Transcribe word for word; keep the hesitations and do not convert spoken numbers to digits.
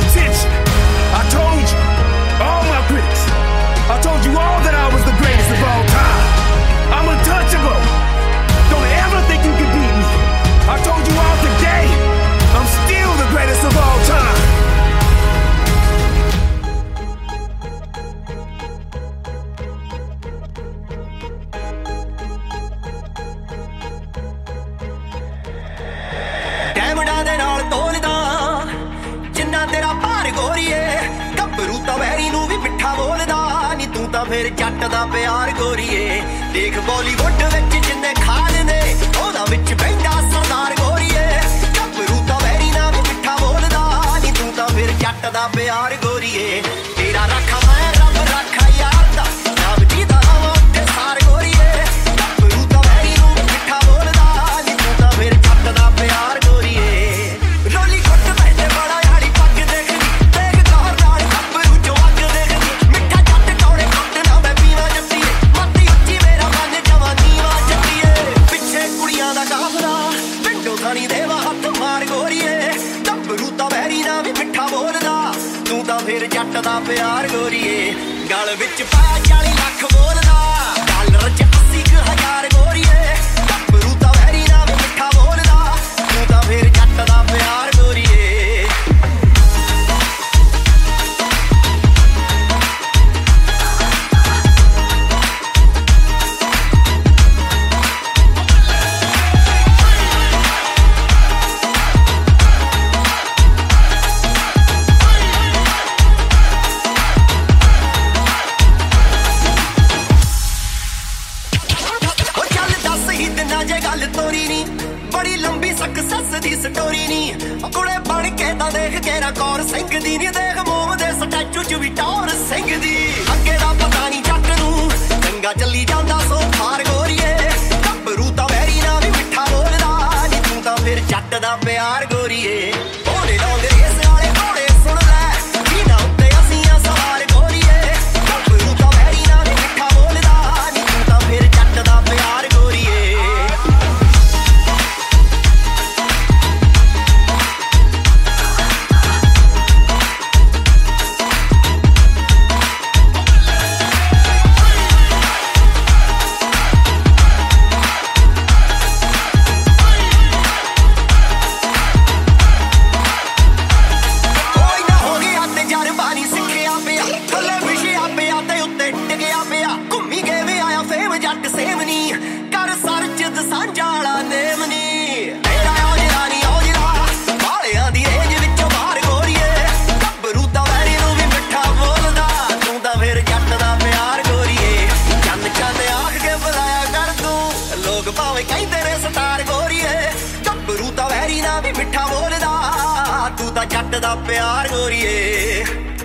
attention. I told you, all my critics, I told you all that I was the greatest of all time. I'm untouchable. Don't ever think you can beat me. I told you all today, I'm still the greatest of all time. ਡੈਮੰਡਾਂ ਦੇ ਨਾਲ ਤੋਲਦਾ ਜਿੰਨਾ ਤੇਰਾ ਭਾਰ ਗੋਰੀਏ ਗੱਭਰੂ ਤਾਂ very ਨੂੰ ਵੀ ਮਿੱਠਾ ਬੋਲਦਾ ਨੀ ਤੂੰ ਤਾਂ ਫਿਰ ਜੱਟ ਦਾ ਪਿਆਰ ਗੋਰੀਏ ਦੇਖ ਬਾਲੀਵੁੱਡ ਵਿੱਚ ਜਿੰਨੇ ਖਾਨ ਨੇ ਉਹਦਾ ਵਿੱਚ ਬੈਠਾ ਸਰਦਾਰ ਗੋਰੀਏ ਗੱਭਰੂ ਤਾਂ ਵੈਰੀ ਨਾਲ ਵੀ ਮਿੱਠਾ ਬੋਲਦਾ ਨੀ ਤੂੰ ਤਾਂ ਫਿਰ ਜੱਟ ਦਾ ਪਿਆਰ ਗੋਰੀਏ ਤੇਰਾ ਰੱਖਾ ਮੈਂ ਰੱਬ ਰੱਖਾ ਯਾਰ ਦਾ ਨਾਮ ਜੀਦਾ ਰਵਾਂ ਉੱਤੇ ਸਾਰ ਗੋਰੀਏ ਗੱਭਰੂ ਤਾਂ ਵੈਰੀ ਨੂੰ ਵੀ ਮਿੱਠਾ ਬੋਲਦਾ ਨੀ ਤੂੰ ਤਾਂ ਫਿਰ ਜੱਟ ਦਾ ਪਿਆਰ ਰੋਲੀ ਘੁੱਟ ਬੈਠੇ ਬੜਾ ਯਾਰੀ ਪੱਗ ਦੇਖਦੀ ਦੇਖ ਗੌਰ ਨਾਲ ਗੱਭਰੂ ਚੋਂ ਅੱਗ ਦੇਖਦੀ ਮਿੱਠਾ ਜੱਟ ਕੌੜੇ ਘੁੱਟ ਨਾ ਮੈਂ ਪੀਵਾਂ ਜੱਟੀਏ ਮੱਤੀ ਉੱਚੀ ਮੇਰਾ ਮਨ ਜਵਾਨੀ ਵਾ ਜੱਟੀਏ ਪਿੱਛੇ ਕੁੜੀਆਂ ਦਾ ਕਾਫਲਾ ਪਿੰਡੋਂ ਖਾਣੀ ਦੇਵਾ ਹੱਥ ਮਾਰ ਗੋਰੀਏ ਗੱਭਰੂ ਤਾਂ ਵੈਰੀ ਨਾ ਵੀ ਮਿੱਠਾ ਬੋਲਦਾ ਤੂੰ ਤਾਂ ਫਿਰ ਜੱਟ ਦਾ ਪਿਆਰ ਗੋਰੀਏ ਗਲ ਵਿੱਚ ਪਾਇਆ ਚਾਲੀ ਲੱਖ ਬੋਲਦਾ ਡਾਲਰ ਚ ਅੱਸੀ ਕੁ ਹਜ਼ਾਰ ਗੋਰੀਏ ਗੱਭਰੂ ਤਾਂ ਵੈਰੀ ਨਾ ਵੀ ਮਿੱਠਾ ਬੋਲਦਾ ਤੂੰ ਤਾਂ ਫਿਰ ਜੱਟ ਦਾ ਪਿਆਰ ਗੋਰੀਏ ਬੜੀ ਲੰਬੀ ਸਕਸੈਸ ਦੀ ਸਟੋਰੀ ਨੀ ਕੁੜੇ ਬਣ ਕੇ ਤਾਂ ਦੇਖ ਕੇਰਾ ਕੌਰ ਸਿੰਘ ਦੀ ਨੀ ਦੇਖ ਮੋਮ ਦੇ ਸਟੈਚੂ ਚ ਵੀ ਟੌਰ ਸਿੰਘ ਦੀ ਅੱਗੇ ਦਾ ਪਤਾ ਨੀ ਜੱਟ ਨੂੰ ਚੰਗਾ ਚੱਲੀ ਜਾਂਦਾ ਸੋ ਫਾਰ ਗੋਰੀਏ ਗੱਭਰੂ ਤਾਂ ਵੈਰੀ ਨਾ ਵੀ ਮਿੱਠਾ ਬੋਲਦਾ ਨੀ ਤੂੰ ਤਾਂ ਫਿਰ ਜੱਟ ਦਾ ਪਿਆਰ ਗੋਰੀਏ ਉਹਨੇ ਲਾਉਂਦੇ ਇਸ ਵਾਲੇ ਘੋੜੇ ਸੁਣ ਲੈ ਜਿਹਨਾਂ ਉੱਤੇ ਅਸੀਂ ਆ ਸਵਾਰ ਗੋਰੀਏ ਗੱਭਰੂ ਤਾਂ ਵੈਰੀ ਨਾ ਵੀ ਮਿੱਠਾ ਬੋਲਦਾ ਨੀ ਤੂੰ ਤਾਂ ਫਿਰ ਜੱਟ ਦਾ ਪਿਆਰ ਗੋਰੀਏ ਮਿੱਠਾ ਬੋਲਦਾ ਤੂੰ ਤਾਂ ਜੱਟ ਦਾ ਪਿਆਰ ਗੋਰੀਏ।